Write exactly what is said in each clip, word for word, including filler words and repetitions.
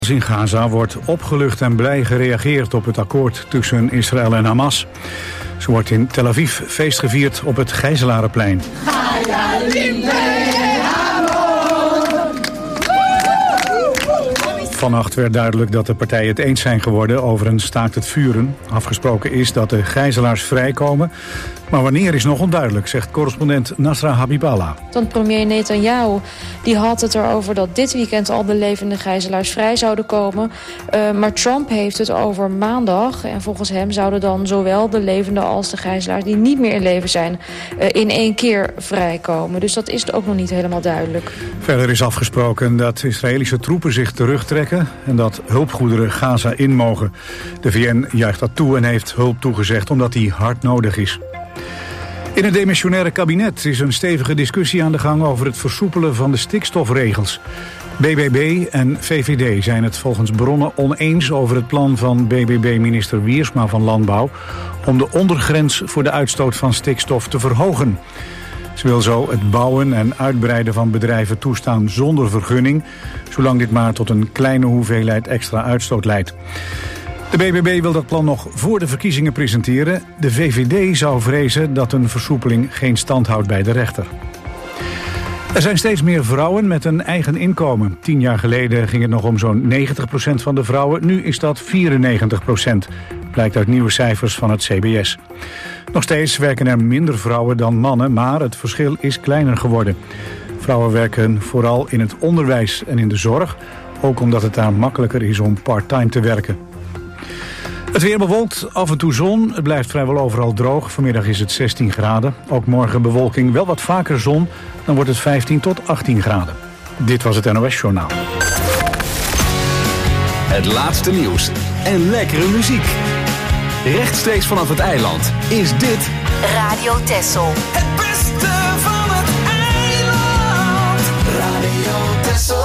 In Gaza wordt opgelucht en blij gereageerd op het akkoord tussen Israël en Hamas. Zo wordt in Tel Aviv feest gevierd op het Gijzelarenplein. Vannacht werd duidelijk dat de partijen het eens zijn geworden over een staakt het vuren. Afgesproken is dat de gijzelaars vrijkomen. Maar wanneer is nog onduidelijk, zegt correspondent Nasra Habiballah. Want premier Netanyahu die had het erover dat dit weekend al de levende gijzelaars vrij zouden komen. Uh, maar Trump heeft het over maandag. En volgens hem zouden dan zowel de levende als de gijzelaars die niet meer in leven zijn uh, in één keer vrijkomen. Dus dat is ook nog niet helemaal duidelijk. Verder is afgesproken dat Israëlische troepen zich terugtrekken en dat hulpgoederen Gaza in mogen. De V N juicht dat toe en heeft hulp toegezegd omdat die hard nodig is. In het demissionaire kabinet is een stevige discussie aan de gang over het versoepelen van de stikstofregels. B B B en V V D zijn het volgens bronnen oneens over het plan van B B B-minister Wiersma van Landbouw om de ondergrens voor de uitstoot van stikstof te verhogen. Ze wil zo het bouwen en uitbreiden van bedrijven toestaan zonder vergunning, zolang dit maar tot een kleine hoeveelheid extra uitstoot leidt. De B B B wil dat plan nog voor de verkiezingen presenteren. De V V D zou vrezen dat een versoepeling geen stand houdt bij de rechter. Er zijn steeds meer vrouwen met een eigen inkomen. Tien jaar geleden ging het nog om zo'n negentig procent van de vrouwen. Nu is dat vierennegentig procent, blijkt uit nieuwe cijfers van het C B S. Nog steeds werken er minder vrouwen dan mannen, maar het verschil is kleiner geworden. Vrouwen werken vooral in het onderwijs en in de zorg, ook omdat het daar makkelijker is om part-time te werken. Het weer bewolkt, af en toe zon. Het blijft vrijwel overal droog. Vanmiddag is het zestien graden. Ook morgen bewolking, wel wat vaker zon. Dan wordt het vijftien tot achttien graden. Dit was het N O S Journaal. Het laatste nieuws en lekkere muziek. Rechtstreeks vanaf het eiland is dit Radio Texel. Het beste van het eiland. Radio Texel.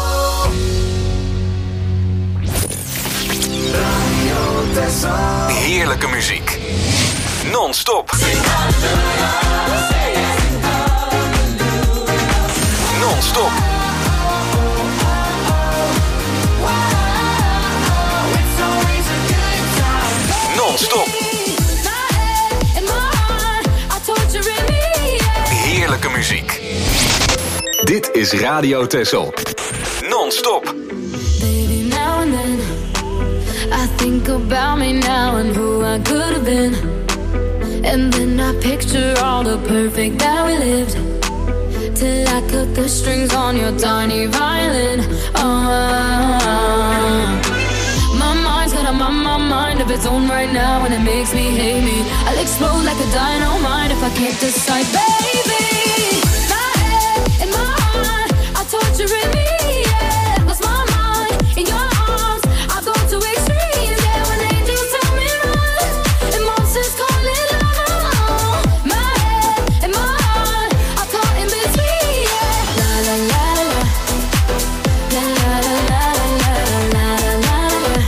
heerlijke muziek. Non-stop. Non-stop. Non-stop. Heerlijke muziek. Dit is Radio Texel. Non-stop. Baby, now and then I think about me now and who I could have been. And then I picture all the perfect that we lived. Till I cut the strings on your tiny violin. Oh, my mind's got a my, my mind of its own right now, and it makes me hate me. I'll explode like a dynamite if I can't decide, baby. My head and my heart are torturing me. Yeah, lost my mind in your arms. I go to extremes. Yeah, when angels tell me run, and monsters call it love. My head and my heart are caught in between. Yeah, la la la la, la la la la la la la.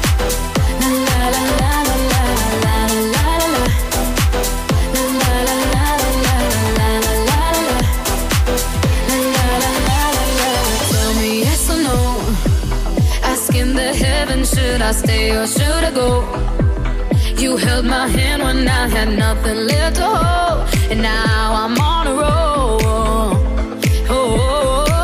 Should I stay or should I go? You held my hand when I had nothing left to hold, and now I'm on a roll. Oh,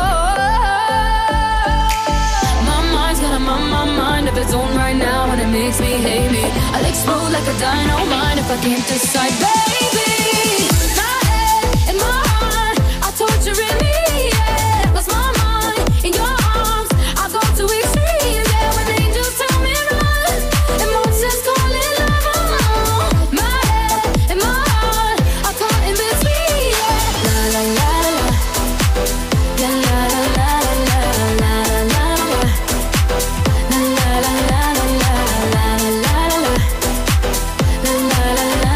my mind's got a my, my mind of its own right now, and it makes me hate me. I'll explode like a dynamite if I can't decide, baby. My head and my heart are torturing me. Yeah, lost my mind in your arms. I go to extremes. Yeah, when angels tell me run, and monsters call it love. My head and my heart are caught in between. Yeah, la la la la, la la la la la la la la, la la la la la la la la la, la la la la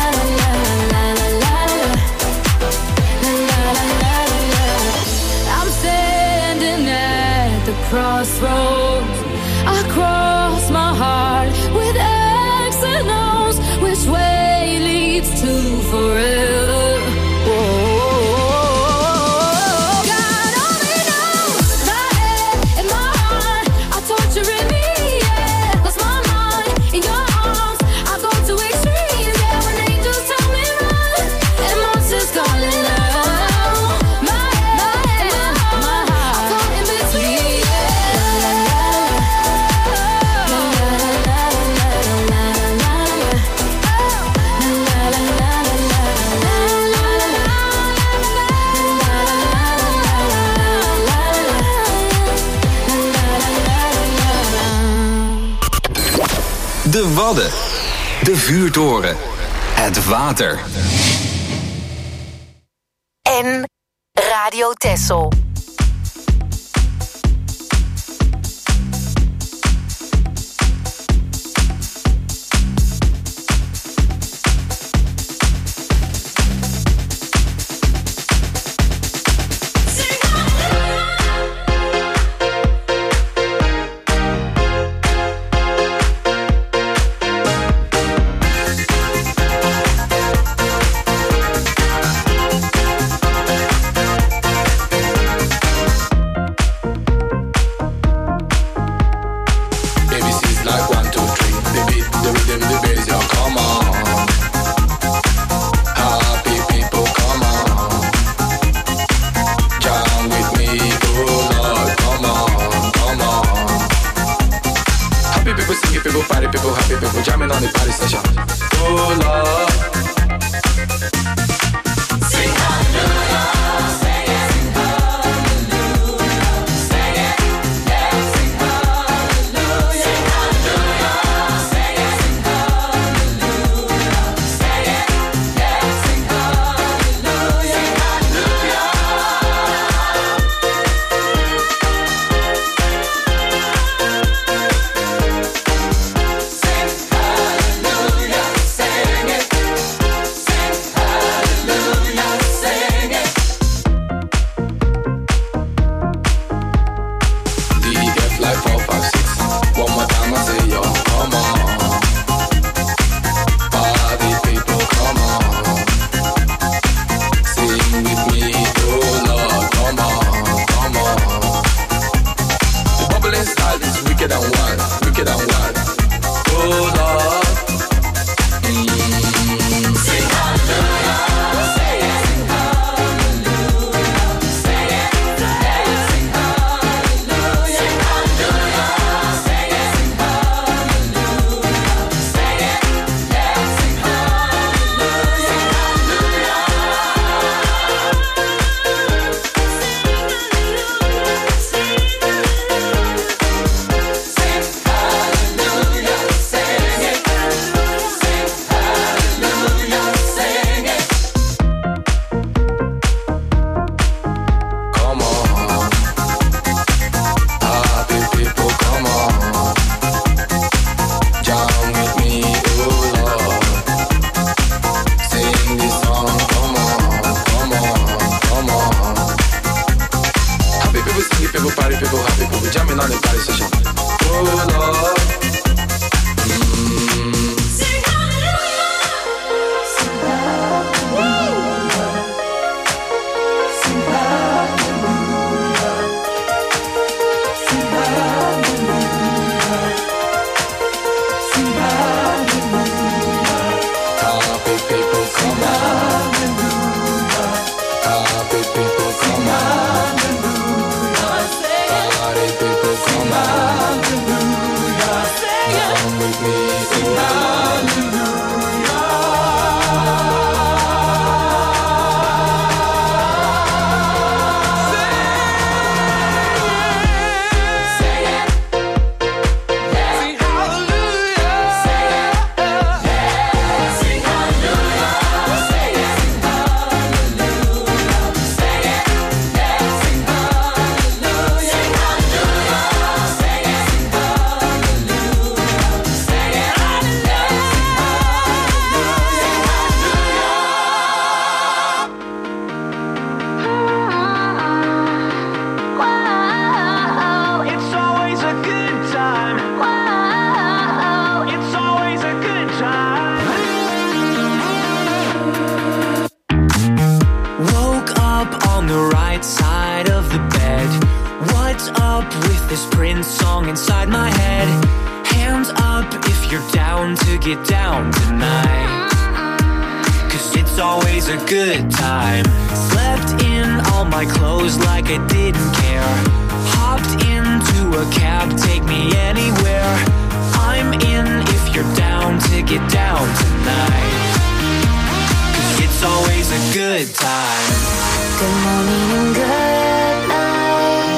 la la. I'm standing at the crossroads. I cross my heart with X and O's. Which way leads to forever? God only knows. My head and my heart are torturing me. De Wadden. De vuurtoren. Het water. En Radio Texel.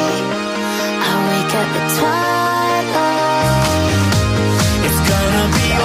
It's gonna be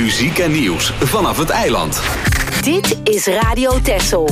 muziek en nieuws vanaf het eiland. Dit is Radio Texel.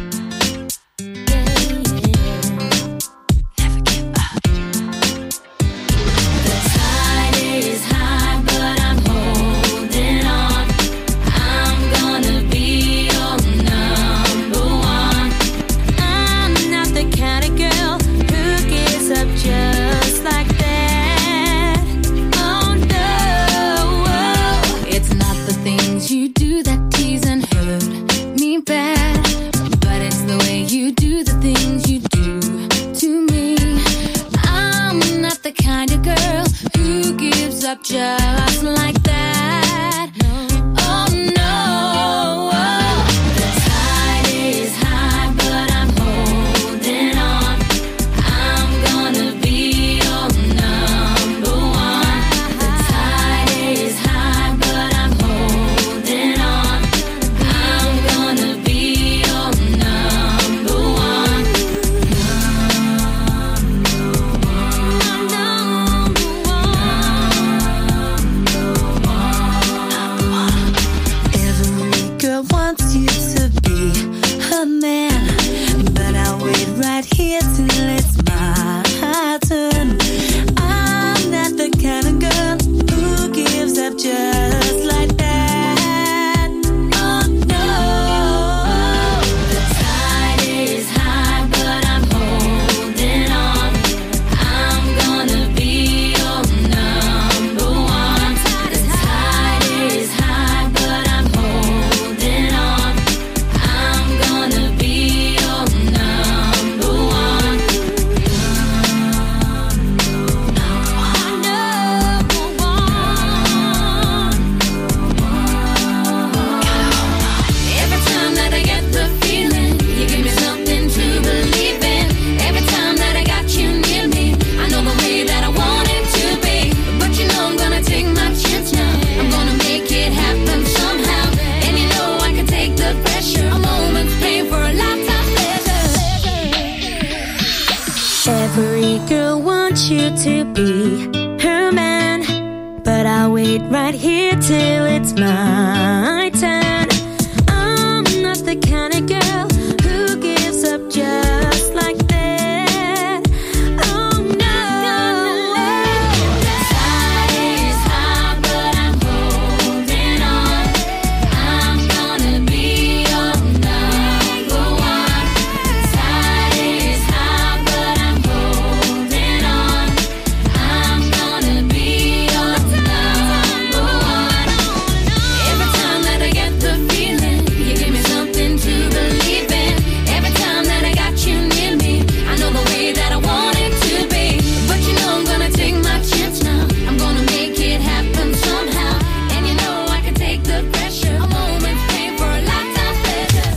Just like that. Oh no, the tide is high, but I'm holding on. I'm gonna be your number one. The tide is high, but I'm holding on. I'm gonna be your number one. Wants you to be her man, but I'll wait right here till it's my turn. I'm not the kind of girl who gives up just like that. Oh no, the tide is high, but I'm holding on. I'm gonna be your number one. The tide is high, but I'm holding on. I'm gonna be your number one. Number one. Every time that I get the feeling, you give me something to believe in. Every time that I got you near me, I know the way that I want it to be. But you know I'm gonna take my chance now. I'm gonna make it happen somehow. And you know I can take the pressure. A moment's pain for a lifetime pleasure. every girl wants you to be her man, but I'll wait right here till it's my turn. I'm not the kind of girl who gives up just like that. Oh no, The tide is high, but I'm holding on. I'm gonna be your number one. The tide is high, but I'm holding on. I'm gonna be your number one. Every time that I get the feeling, you give me something to believe in. Every time that I got you near me, I know the way that I want it to be. But you know I'm gonna take my chance now. I'm gonna make it happen somehow. And you know I can take the pressure. A moment's pain for a lifetime pleasure.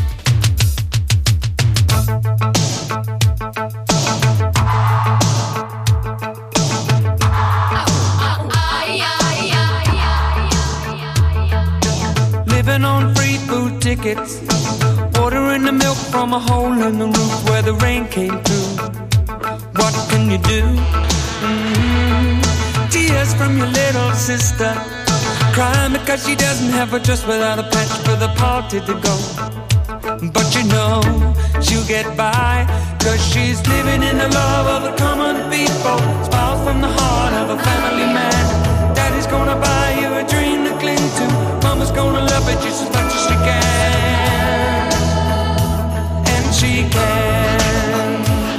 Living on free food tickets, ordering the milk from a hole in the roof where the rain came through. What can you do? Mm-hmm. Tears from your little sister, crying because she doesn't have a dress without a patch for the party to go. But you know she'll get by, cause she's living in the love of the common people. Smiles from the heart of a family man. Daddy's gonna buy you a dream to cling to. Mama's gonna love it just as much as she can. And she can.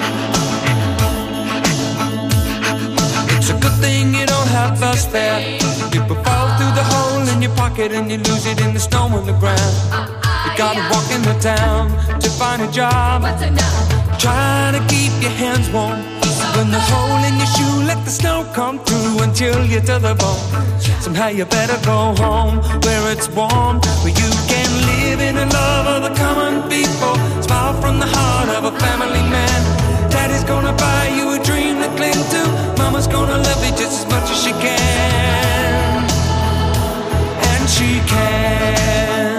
It's a good thing you don't have the spare. People fall through the hole in your pocket and you lose it in the snow on the ground. You gotta walk in the town to find a job. Try to keep your hands warm. When the hole in your shoe, let the snow come through and chill you to the bone. Somehow you better go home where it's warm, where you can live in the love of the common people. Smile from the heart of a family man. Daddy's gonna buy you a dream to cling to. Mama's gonna love you just as much as she can. And she can.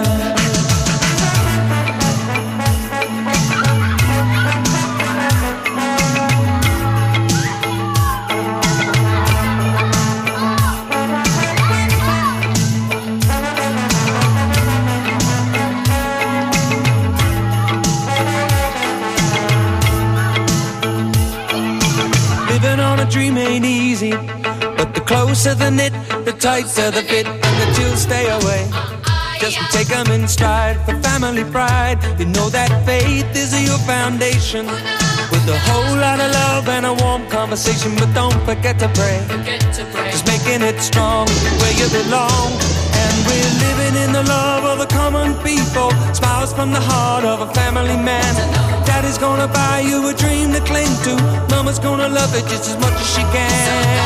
looser the knit, the tighter the fit, and the chills stay away. Just take them in stride for family pride. You know that faith is your foundation, with a whole lot of love and a warm conversation. But don't forget to pray, just making it strong where you belong. And we're living in the love of the common people, smiles from the heart of a family man. Daddy's gonna buy you a dream to cling to, Mama's gonna love it just as much as she can.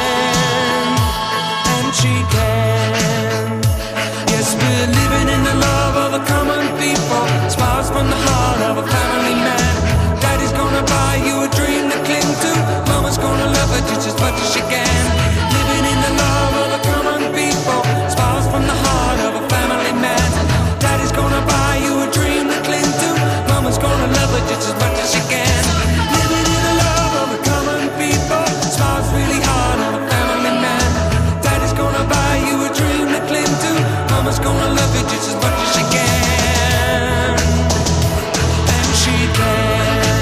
And she can. Yes, we're living in the love of the common people, smiles from the heart of a family man. Daddy's gonna buy you a dream to cling to, Mama's gonna love it just as much as she can. Living in the love of the common people, smiles from the heart of a family man. Daddy's gonna buy you a dream to cling to, Mama's gonna love it just as much as she can. Living in the love of the common people, smiles really hard on a family man. Daddy's gonna buy you a dream to cling to, Mama's gonna love it just as much as she can. And she can.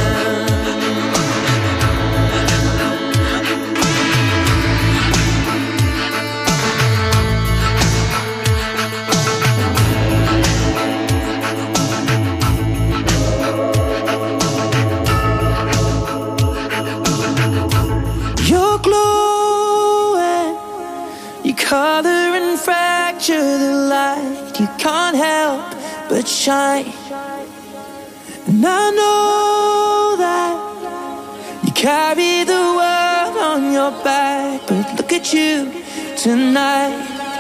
You're glowing, you color and fracture the light. You can't help but shine. And I know that you carry the world on your back, but look at you tonight.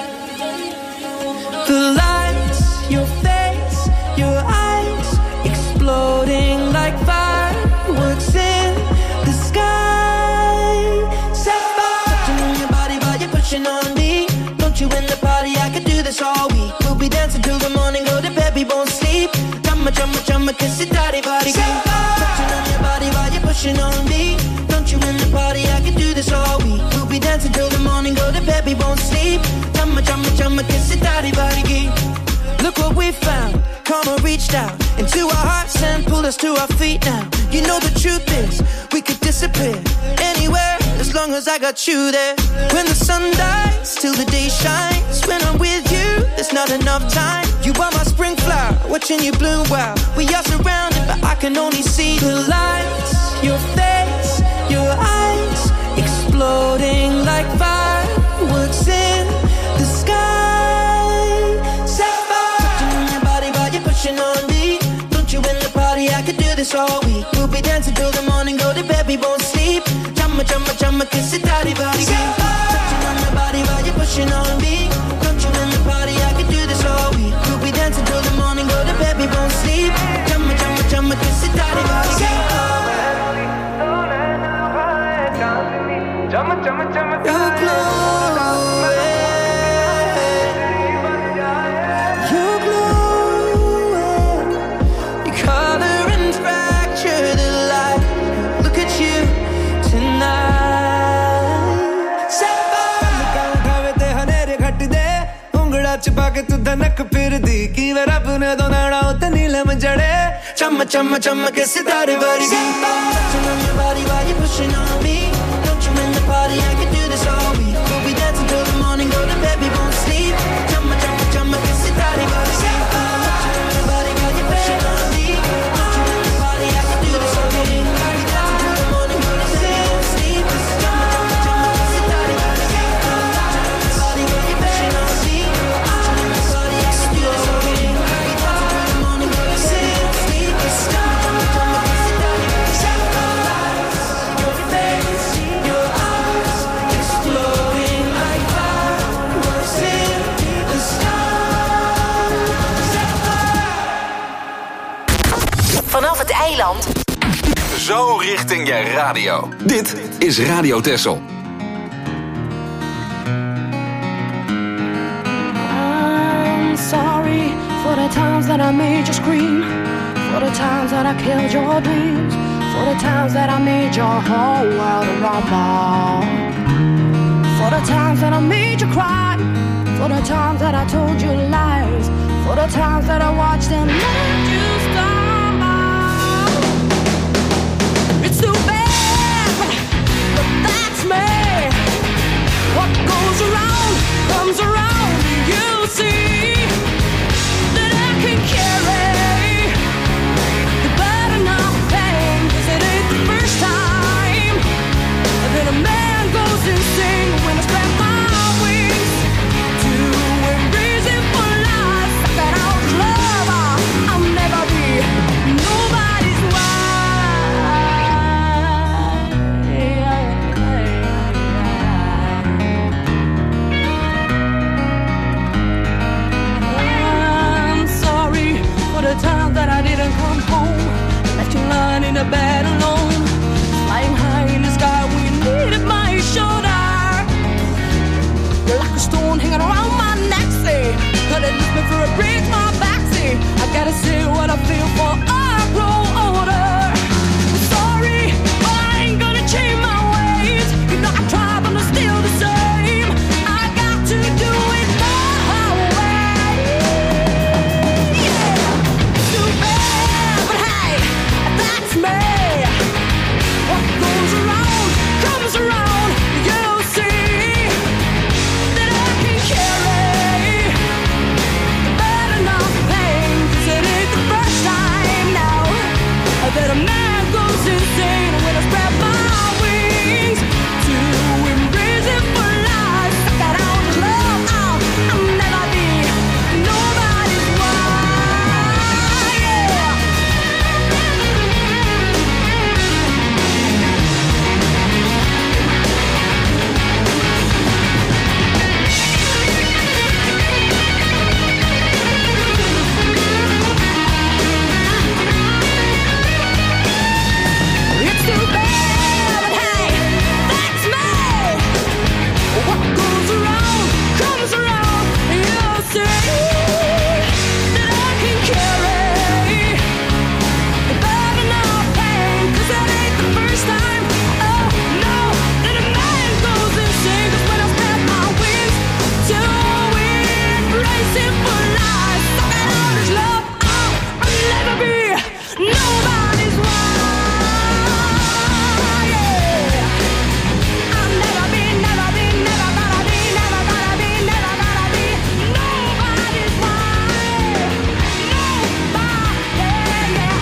The lights, your face, your eyes, exploding like fireworks in the sky. Set fire to your body while you're pushing on me. Don't you in the party, I could do this all week. We'll be dancing till the morning, go to bed, we won't sleep. Chumma, chumma, chumma, kiss it, daddy, body, touching on your body while you're pushing on me. Don't you in the party, I could do this all week. We'll be dancing till the morning, go to bed, we won't sleep. Chumma, chumma, chumma, kiss it, daddy, body. Look what we found, karma reached out into our hearts and pulled us to our feet now. You know the truth is, we could disappear anywhere as long as I got you there. When the sun dies, till the day shines. When I'm with you, there's not enough time. You are my spring flower, watching you bloom wild. We are surrounded, but I can only see the lights. Your face, your eyes, exploding like fireworks in the sky. Set fire, touching on your body while you're pushing on me. Don't you in the party, I could do this all week. We'll be dancing till the morning, go to bed, we won't sleep. Chumma, chumma, chumma, kiss it, daddy, body. Touching on your body while you're pushing on me. Don't you in the party, I could do this all week. We'll be dancing till the morning, go to bed, we won't sleep. Chumma, chumma, chumma, kiss it, daddy, body. You're glowing, you're glowing. You color and fracture the light. Look at you tonight. Set fire. ਉਂਗੜਾ ਚ ਪਾ ਕੇ ਤੂੰ ਧਨਕ ਫਿਰਦੀ ਕਿਵੇਂ ਰੱਬ ਨੇ ਦੋਨਾਣਾ ਉਤੇ ਨੀਲਮ ਜੜੇ ਚੰਮ ਚੰਮ ਚੰਮ ਕੇ ਸਿਤਾਰੇ ਵਰਗੀ touching on your body while you're pushing on me. Don't you in the party, I could do this all week. We'll be dancing till the morning, go to bed, we won't sleep. Chumma chumma chumma ke sitare wasi. Touching on your body while you're pushing on me. Don't you in the party, I could do this all week. We'll be dancing till the morning, go to bed, we won't sleep. Chumma chumma chumma ke sitare wasi. Touching on your body while you're pushing on me. Don't you in the party, I could do this all week. We'll be dancing till the morning, go to bed, we won't sleep. Chumma chumma chumma ke sitare wasi. Your face, your eyes, exploding like fireworks in the sky. Vanaf het eiland. Zo richting je radio. Dit is Radio Texel. I'm sorry for the times that I made you scream, for the times that I killed your dreams, for the times that I made your whole world rumble, for the times that I made you cry, for the times that I told you lies, for the times that I watched and let you stumble. It's too bad, but that's me. What goes in a bed alone, flying high in the sky when you needed my shoulder. You're like a stone hanging around my neck, say, could it lift me for a break, my back, say, I gotta say what I feel for I grow older. I'm sorry, but I ain't gonna change my ways. You know I try, but I'm still the same. I got to do it my way. Yeah, too bad, but hey, that's me. What goes around comes around. You see that I can carry bad enough pain, 'cause it ain't the first time now that a man goes insane when I spread my wings to embrace it for life. I got out of love, I'll, I'll never be nobody's wife. Yeah. It's too bad, but hey, that's me. What goes around comes around. You'll see that I can carry bad enough pain, 'cause that ain't the first time, oh no, that a man goes insane. 'Cause when I spread my wings to embrace it for life, I got all this love, I'll, I'll never be nobody's wife. Yeah. I'll never be, never be, never gonna be, never gonna be, never gonna be nobody's wife. Nobody, yeah,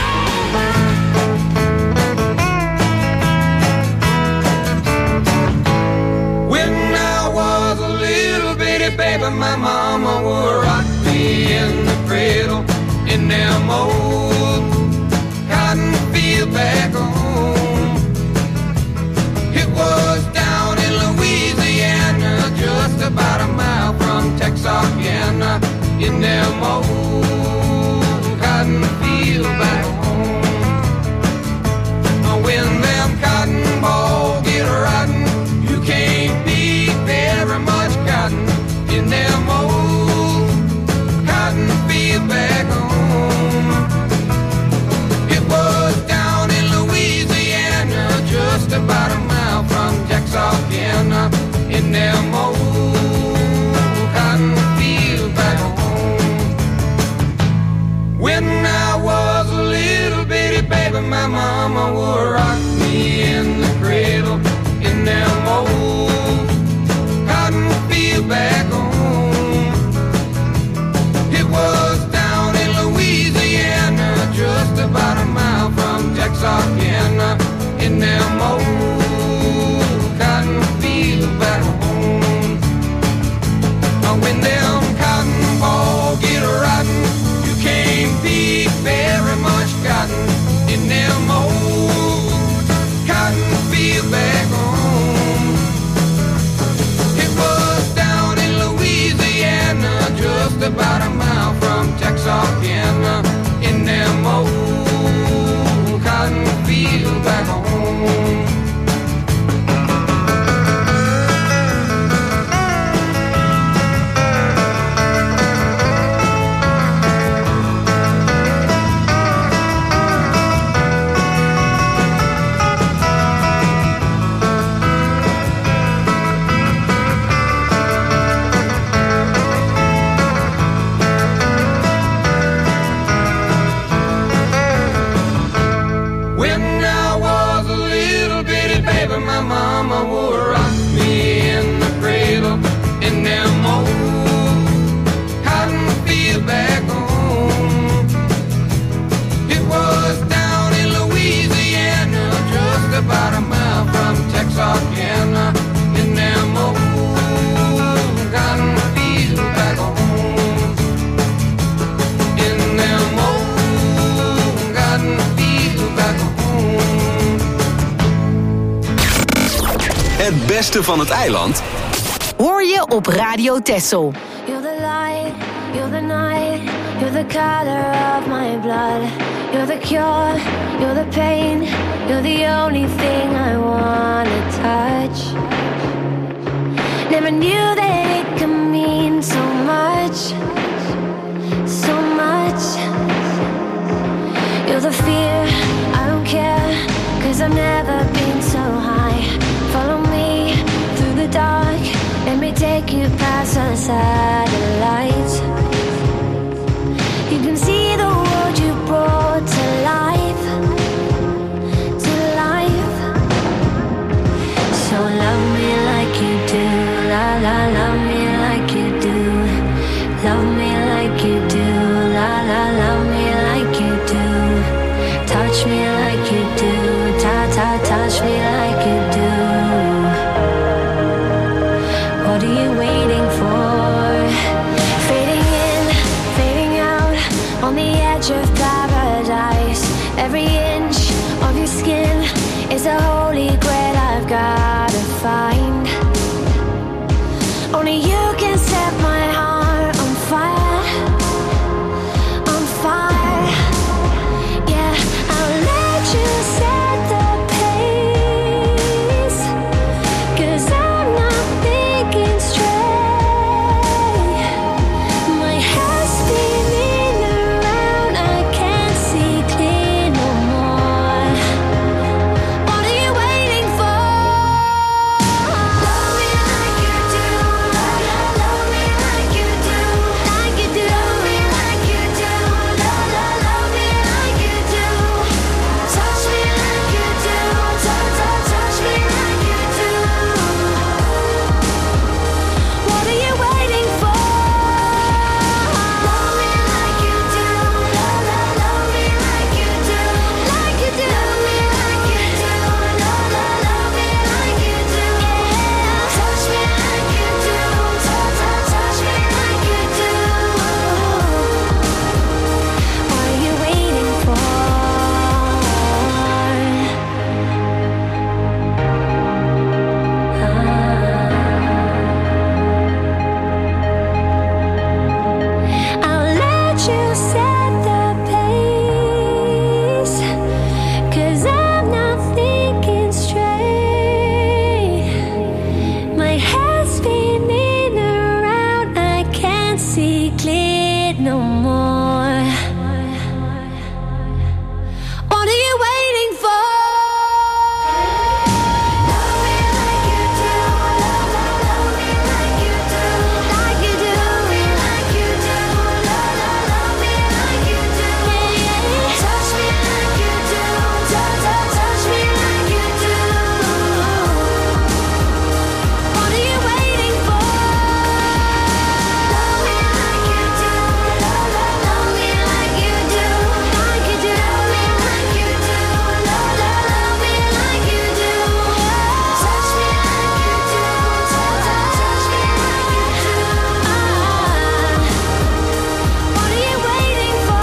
nobody. When I was a little bitty baby, my mama would rock me in the cradle in them old cotton field back home. It was down in Louisiana, just about a mile from Texarkana, in them old cotton field back home. When them cotton balls get rotten, you can't beat very much cotton in them old cotton field back home. It was down in Louisiana, just about a mile from Texarkana, in them old cotton field back home. When I was a little bitty baby, my mama would rock me in the cradle in them old cotton field back home. It was down in Louisiana, just about a mile from Texarkana, in them old cotton field back home. When them cotton balls get rotten, you can't beat very much cotton in them old cotton field back home. It was down in Louisiana, just about a mile from Texarkana, in them old cotton field back home. When I was a little bitty baby, my mama would rock me in the cradle in them old cotton field back home. It was down in Louisiana, just about a mile from Texarkana, in them old cotton field back home. In them old cotton field back home. Het beste van het eiland Hoor je op Radio Texel. You're the light, you're the night. You're the color of my blood. You're the cure, you're the pain. You're the only thing I wanna touch. Never knew that it could mean so much, so much. You're the fear, I don't care, 'cause I've never been so high. Follow me through the dark, let me take you past the satellites. You can see the world you brought to life, to life. So love me like you do, la la, love me like you do. Love me like you do, la la, love me like you do. Touch me like you do, ta ta, touch me like you do. What are you waiting for? Fading in, fading out, on the edge of paradise. Every inch of your skin is a holy grail I've gotta find. Only you can set my heart on fire, on fire. Yeah, I'll let you set the pace, 'cause I'm not thinking straight. My head's spinning around, I can't see clear no more. What are you waiting for? Love me like you do, love, love, love me like you do, like you do. Love me like you do, love, love, love me like you do. Touch me like you do, touch, touch, touch me like you do. What are you waiting for? Love me like you do, love, love, love me like you do, like you do. Love me like you do, love, love, love me like you do. Yeah, touch me like you do, touch, touch, touch me like you do. What are you waiting for? I'll let you set the pace, 'cause I'm not thinking straight. My head's spinning around, I can't see clear no more. What are you waiting for? Love me like you do, love, love, love me like you do, like you do. Love me like you do, love, love, love me like you do. Yeah, yeah. Touch me like you do, touch, touch, touch me like you do. What are you waiting for? Love me like you do, love, love, love me like you do, like you do. Love me like you do, love, love, love me like you do. Touch me like you do, touch, touch, touch me like you do. What are you waiting for?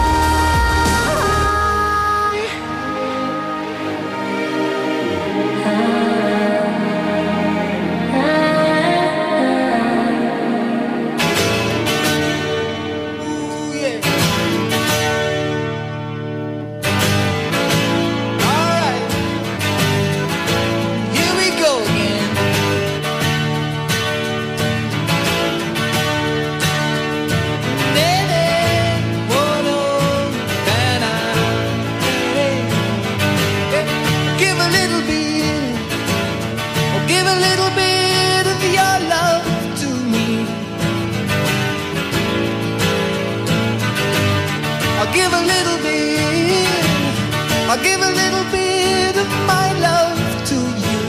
Alright, here we go again. Nene, oh no, na-na, nene. Give a little bit, oh, give a little bit of your love to me. I'll give a little bit, I'll give a little bit of my love to you.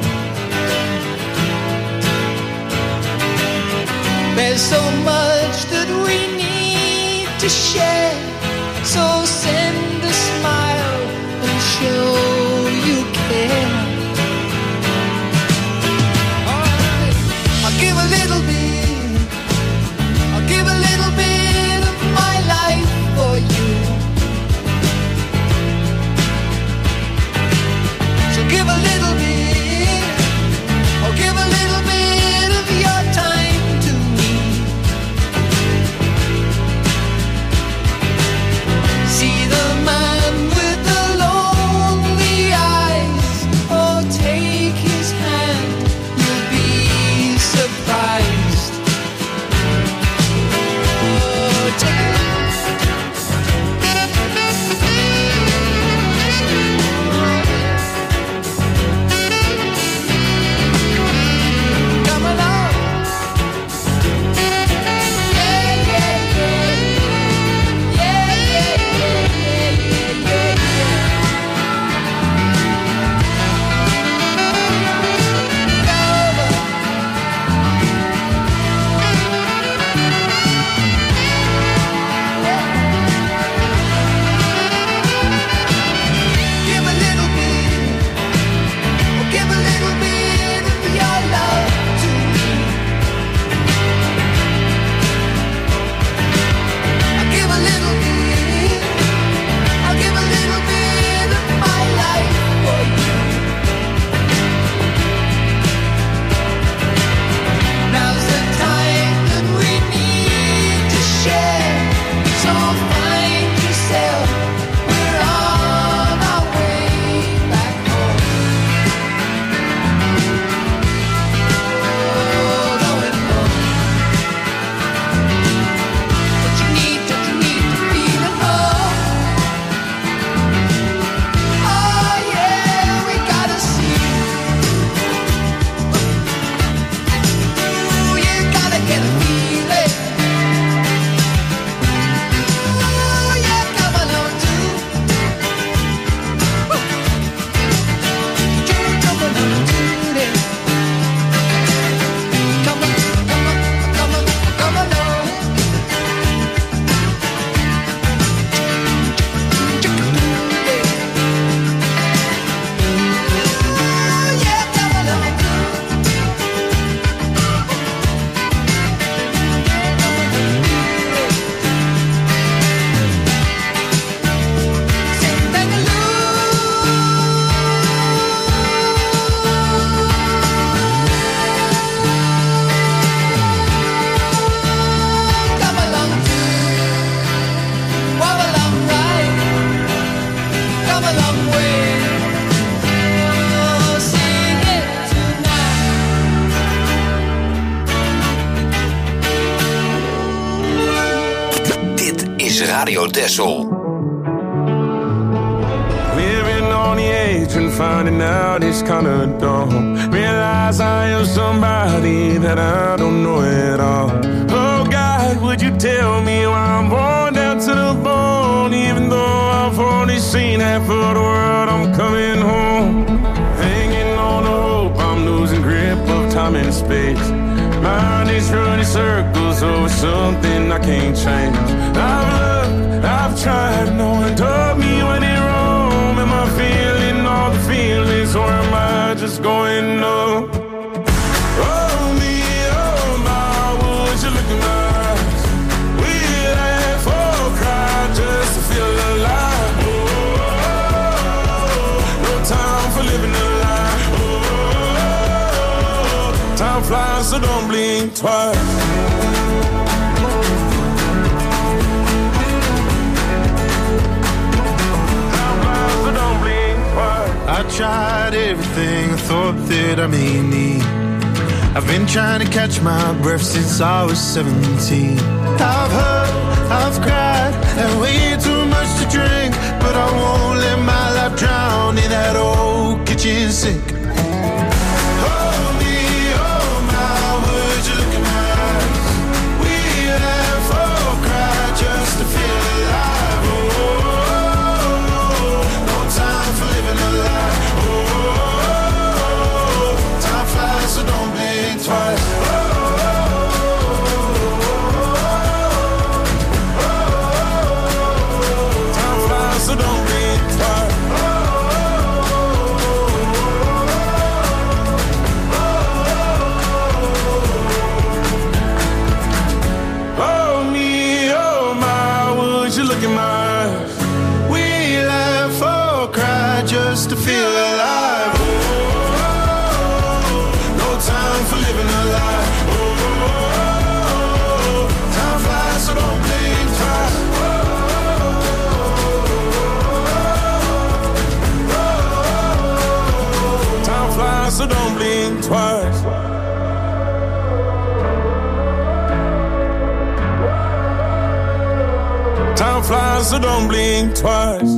There's so much that we need to share, so send a smile and show you care. Alright, I'll give a little bit, I'll give a little bit of my life for you. So give a little bit, or give a little bit of your time to me. is Radio Texel. Living on the edge and finding out it's kinda dumb. Realize I am somebody that I don't know at all. Oh God, would you tell me why I'm worn down to the bone? Even though I've only seen half of the world, I'm coming home. Hanging on the hope, I'm losing grip of time and space. Mind is running circles over something I can't change. I've looked, I've tried, no one told me when it wrong. Am I feeling all the feelings, or am I just going numb? Oh me, oh my, would you look in my eyes? We laugh or cry just to feel alive. Oh, no time for living a lie. Oh, time flies, so don't blink twice. I tried everything I thought that I may need. I've been trying to catch my breath since I was seventeen. I've hurt, I've cried, had way too much to drink, but I won't let my life drown in that old kitchen sink. Oh me, oh my, would you look in my eyes? We laugh or cry just to feel alive. Oh, no time for living a lie. So don't blink twice. Oh, oh, oh, time flies, so don't blink twice. Oh, oh, oh, me, oh my, would you look in my eyes? We laugh or cry just to feel alive. Time for living a lie. Oh, time flies, so don't blink twice. Oh, time flies, so don't blink twice. Time flies, so don't blink twice.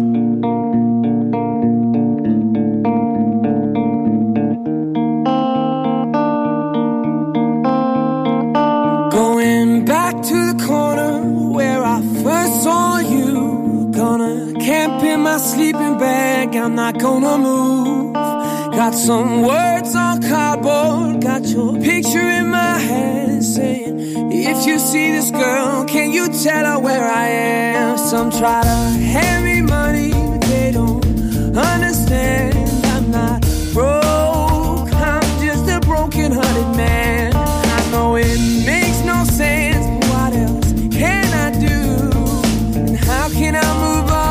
Sleeping bag, I'm not gonna move. Got some words on cardboard, got your picture in my head saying, if you see this girl, can you tell her where I am? Some try to hand me money, but they don't understand. I'm not broke, I'm just a broken-hearted man. I know it makes no sense, but what else can I do? And how can I move on?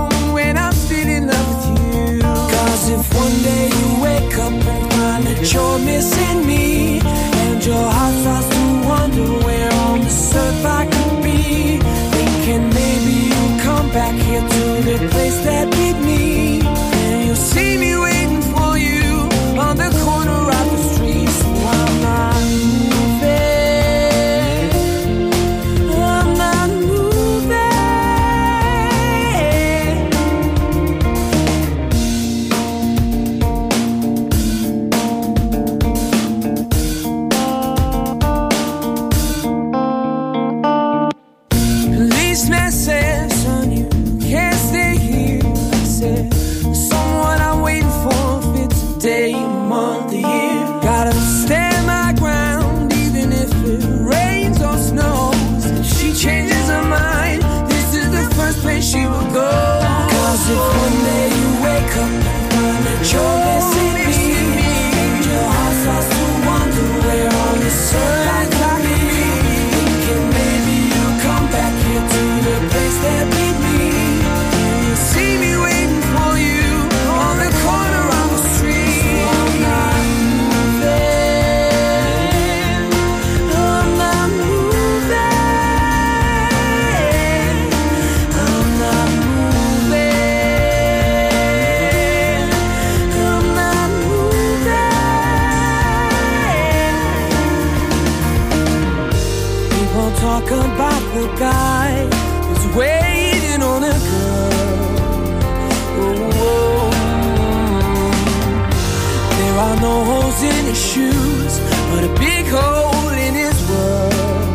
If one day you wake up and find that you're missing me, and your heart starts to wonder where on this earth I could be, thinking maybe you'll come back here to the place that beat me, and you'll see me waiting for you on the corner of the street. So I'm not moving, I'm not moving. She will go. Cause if one day you wake up and find that you're missing me, and your heart starts to wonder where on this earth I could be, thinking maybe you'll come back here to the place that beat me, and you'll see me waiting for you on the corner of the street. So I'm not moving, I'm not moving. Talk about the guy who's waiting on a girl. Oh, there are no holes in his shoes, but a big hole in his world.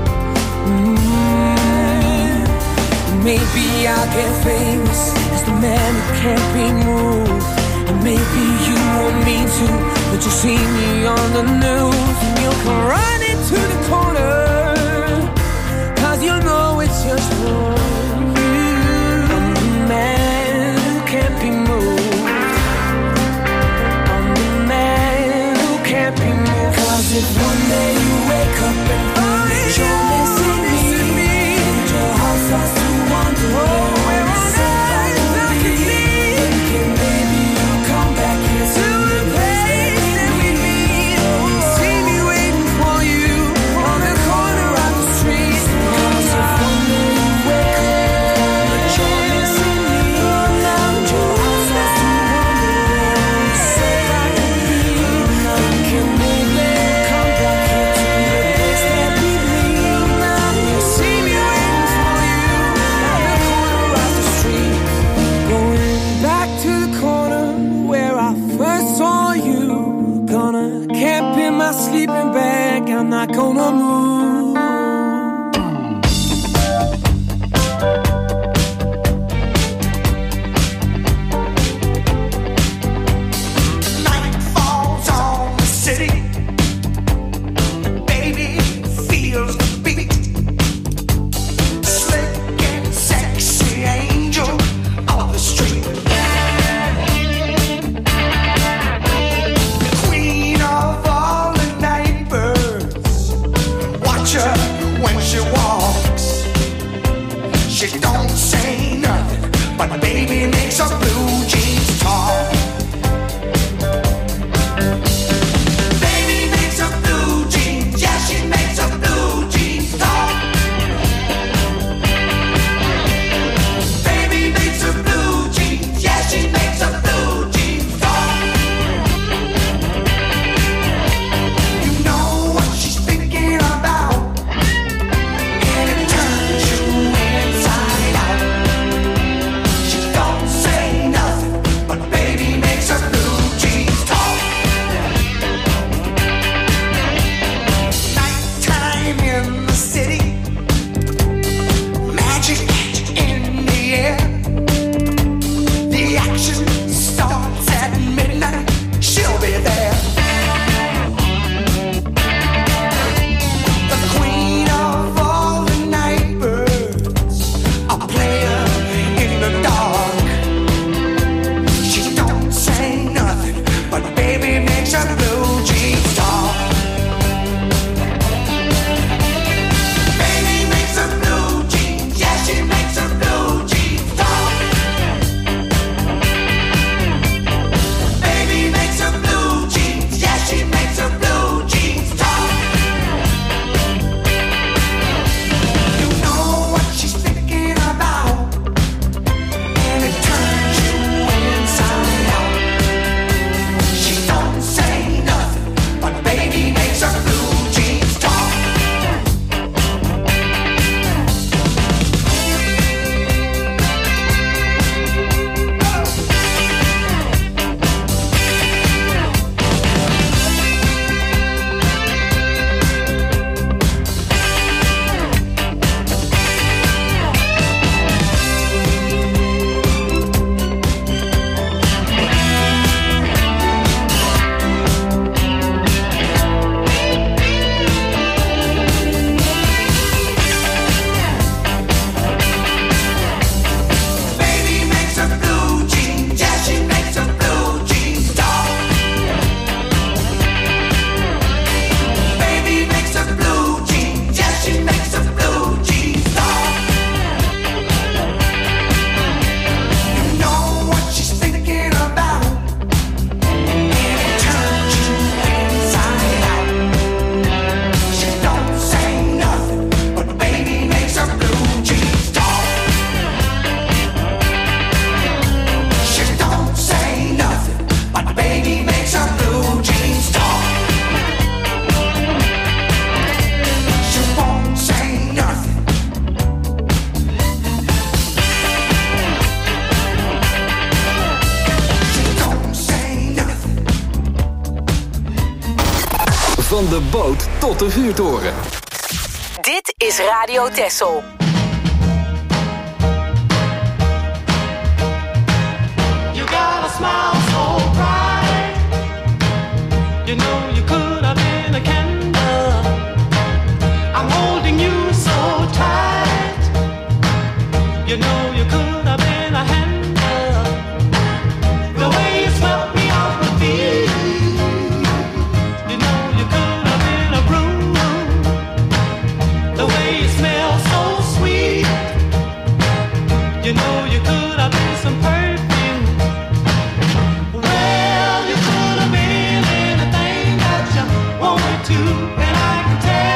Mm. Maybe I'll get famous as the man who can't be moved. And maybe you won't mean to, but you'll see me on the news. And you'll come running to the corner, cause you'll know it's just for you. I'm the man who can't be moved. I'm the man who can't be moved. Cause if one day you wake up and find you're missing me, and your heart starts to wonder where on earth I can be, thinking maybe you'll come back here to the place that we meet. See me waiting for you on the corner of the street. Cause if one day you wake up and you're missing me, and your heart starts to wonder where on earth I can be, thinking maybe you'll come back here to the place that we meet. You'll see me waiting for you on the corner of the street. Going back to the corner where I first saw you. Gonna camp in my sleeping bag, I'm not gonna move. Night falls on the city. Baby feels the beat. Slick and sexy angel of the street. Queen of all the night birds. Watch her when she walks. She don't say nothing, but baby makes her blue jeans talk. Baby makes her blue jeans, yeah, she makes her blue jeans talk. Baby makes her blue jeans, yeah, she makes her blue jeans talk. You know what she's thinking about, and it turns you inside out. She don't say nothing, but baby Van de boot tot de vuurtoren. Dit is Radio Texel. You got a smile so bright. You know you could have been a candle. I'm holding you so tight. You know you could have been a handle. The way you swept me off my feet. You know you could have been a broom. The way you smell so sweet. You know you could have been some perfume. Well, you could have been anything that you wanted to, and I can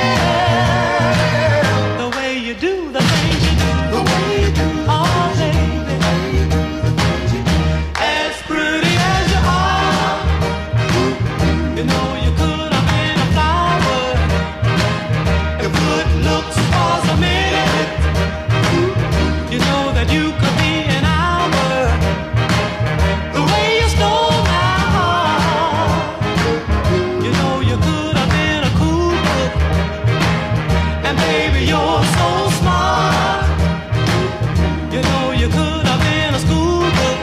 tell the way you do the things you do, the way you do, oh baby, as pretty as you are. You know you could have been a flower. Your good looks was a minute. You know that you could be an hour. The way you stole my heart. You know you could have been a cool book. And baby, you're so smart. You know you could have been a school book.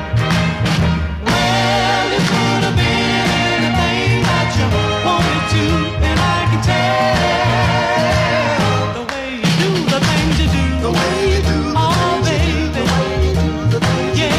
Well, you could have been anything that you wanted to, and I can tell the way you do the things you do, the way you do, oh baby, the way you do the things you do.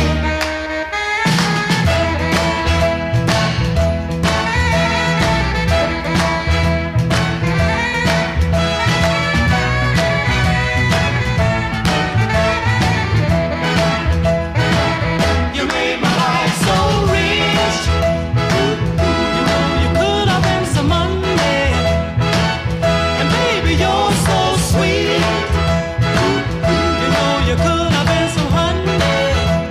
You made my life so rich. You know you could have been some Monday. And baby, you're so sweet. You know you could have been some honey.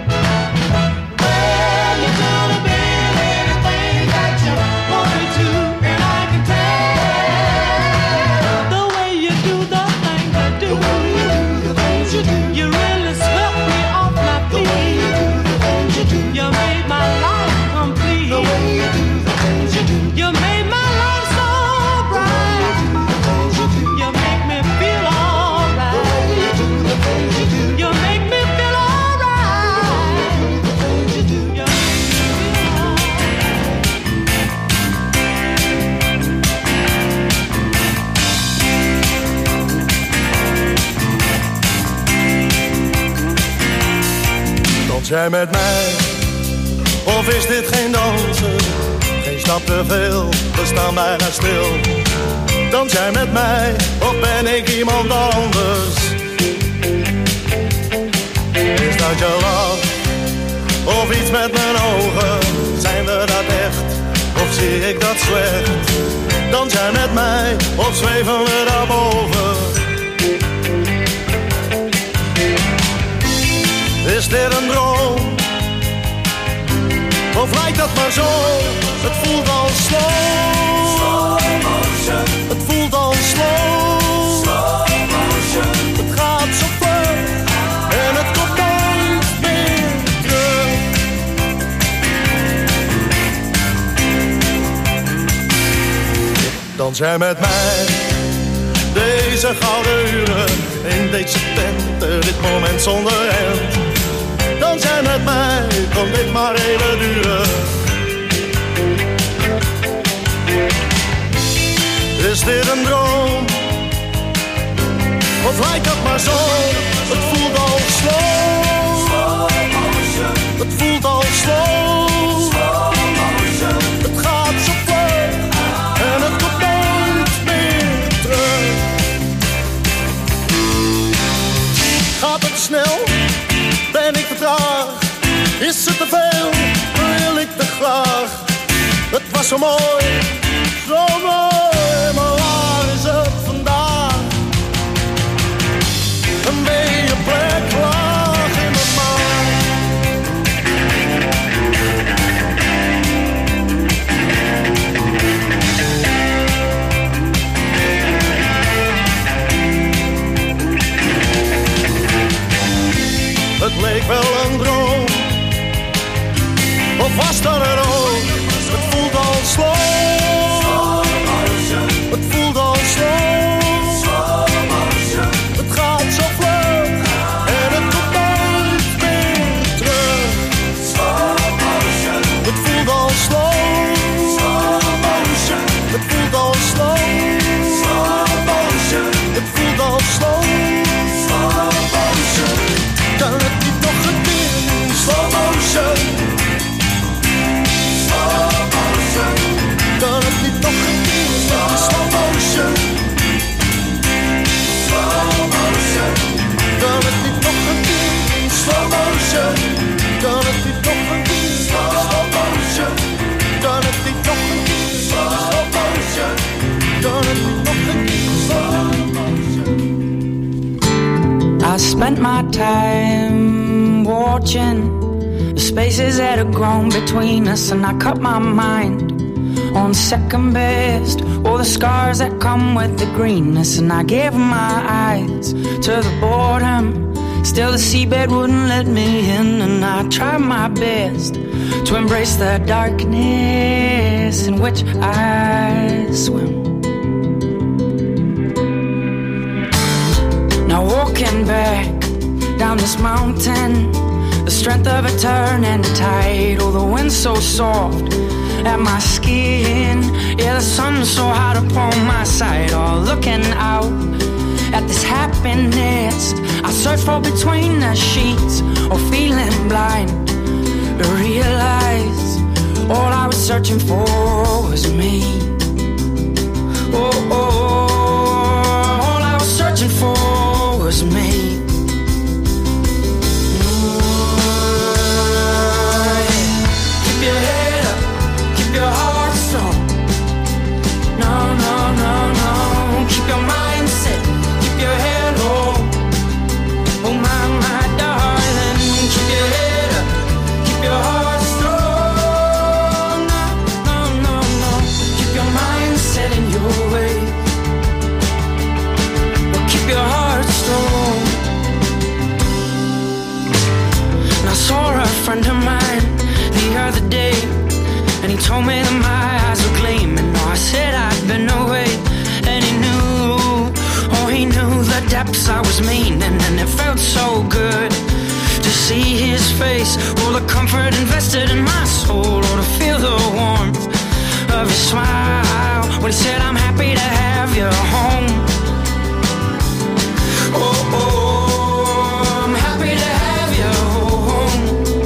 Well, you could have been anything that you wanted to, and I can tell the way you do the things you do. The way you do the things you do. You really swept me off my feet. The way you do the things you do. You made my life complete. The way you do the things you do. You made my life so bright. The things you do. You make me feel alright. The way you do the things you do. You make me feel alright. The things you do. You make me feel alright. Dans jij met mij, of is dit geen dansen? Geen stap te veel, we staan bijna stil. Dans jij met mij, of ben ik iemand anders? Is dat je lach, of iets met mijn ogen? Zijn we dat echt, of zie ik dat slecht? Dans jij met mij, of zweven we daarboven? Is dit een droom? Of lijkt dat maar zo? Het voelt al slow. Het voelt al slow. Het gaat zo vlug en het komt nooit meer terug. Dans jij met mij deze gouden uren in deze tent, dit moment zonder end. Dans jij met mij, kon dit maar even duren. Is dit een droom? Of lijkt dat maar zo? Het voelt al slow. Het voelt al slow. Het gaat zo vlug en het komt nooit meer terug. Gaat het snel? Ben ik te traag? Is het te veel? Wil ik te graag? Het was zo mooi, zo mooi, maar waar is het vandaag? Een beetje plek lag in mijn maag. Het leek wel een droom, of was dat er ook? Het voelt al slow. I spent my time watching the spaces that have grown between us, and I cut my mind on second best, all the scars that come with the greenness, and I gave my eyes to the boredom. Still the seabed wouldn't let me in, and I tried my best to embrace the darkness in which I swim. Now walking back down this mountain, the strength of a turn and a tide. Oh, the wind's so soft at my skin, yeah, the sun's so hot upon my side. Oh, looking out at this happiness I search for between the sheets, or feeling blind to realize all I was searching for was me. Oh, oh, all I was searching for was me. Keep your head up, keep your heart strong. No, no, no, no. Keep your mind set, keep your head low. Oh my, my darling, keep your head up, keep your heart strong. No, no, no, no. Keep your mind set in your way. Well, keep your heart strong. And I saw a friend of mine the other day, and he told me that my eyes were gleaming. Oh, I said I'd been away, and he knew, oh, he knew the depths I was meaning, and it felt so good to see his face, all the comfort invested in my soul, or to feel the warmth of his smile when he said, I'm happy to have you home. Oh, oh, I'm happy to have you home.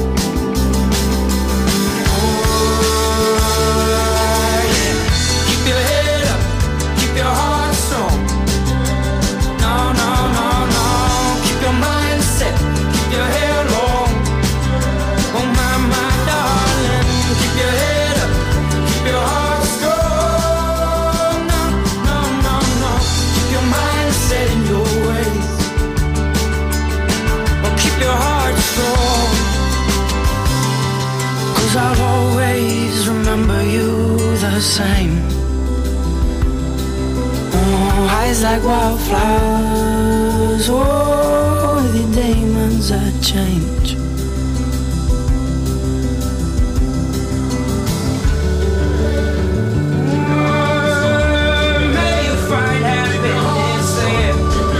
I'll always remember you the same. Oh, eyes like wildflowers, oh, the demons that change. May you find happiness there.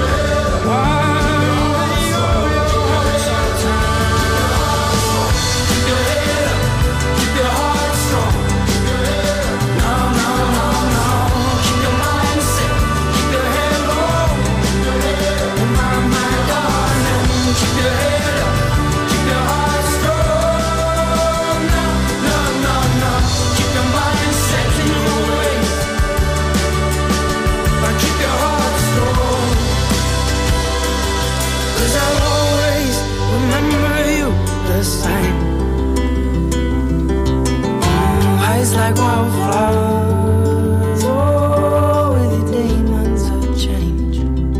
Like wildflowers, oh, with the demons of change.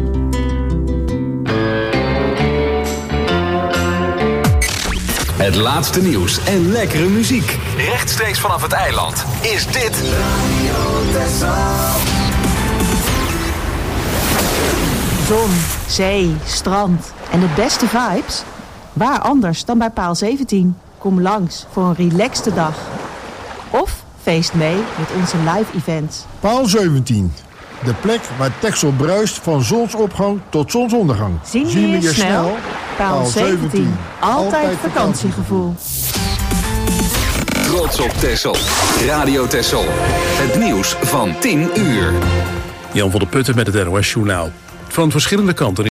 Het laatste nieuws en lekkere muziek. Rechtstreeks vanaf het eiland is dit Zon, zee, strand en de beste vibes? Waar anders dan bij Paal zeventien? Kom langs voor een relaxte dag. Of feest mee met onze live events. Paal zeventien. De plek waar Texel bruist van zonsopgang tot zonsondergang. Zien we je, je snel? snel? Paal zeventien. Altijd, Altijd vakantiegevoel. Trots op Texel. Radio Texel. Het nieuws van tien uur. Jan van der Putten met het N O S Journaal. Van verschillende kanten